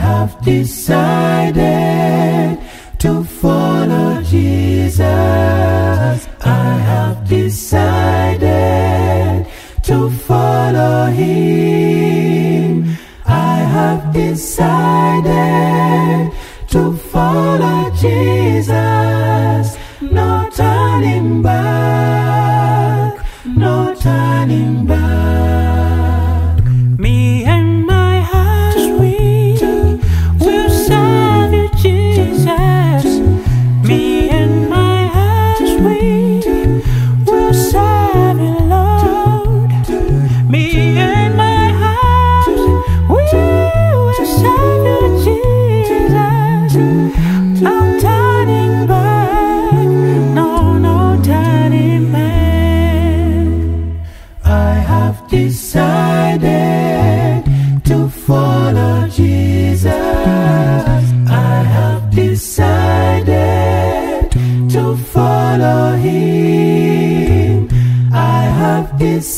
have decided to follow Jesus. I have decided to follow Him. I have decided to follow Jesus. No turning back, no turning back. Me and my house, we will serve you, Jesus. Me and my house, we will serve you, Lord. Me and my house, we will serve you, Jesus. No turning back, no turning back. I have decided to follow Jesus. I have decided to follow Him. I have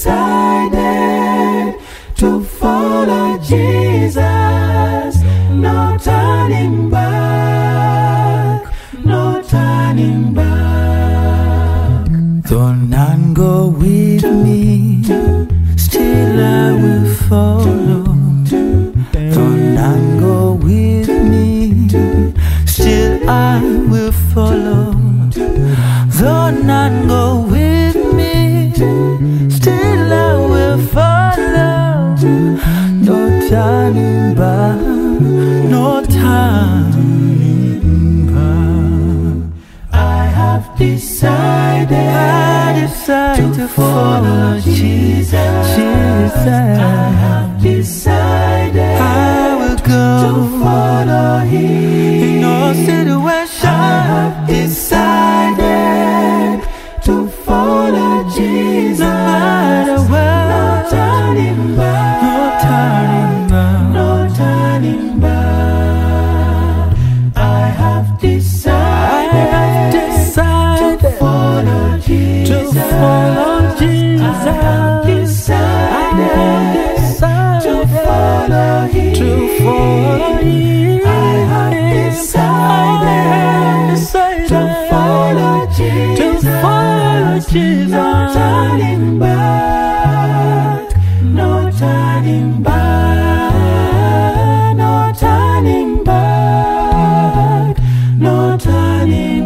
decided to follow Jesus. No turning back, no turning back. Though none go with me, still I will follow. Though none go with me, still I will follow. Though none go with me, still I will follow. No turning back, no turning back. I have decided to follow Jesus. I have decided I will go to follow Him. in all situations. I have decided to follow Jesus. No matter what, No turning back, no turning back. no turning back. I have decided to follow Jesus. To follow Jesus. I have decided to follow Him. To follow Him. I have decided to follow Jesus. To follow Jesus. No turning back, no turning back, no turning back, no turning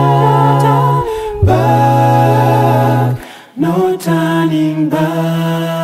back, no turning back.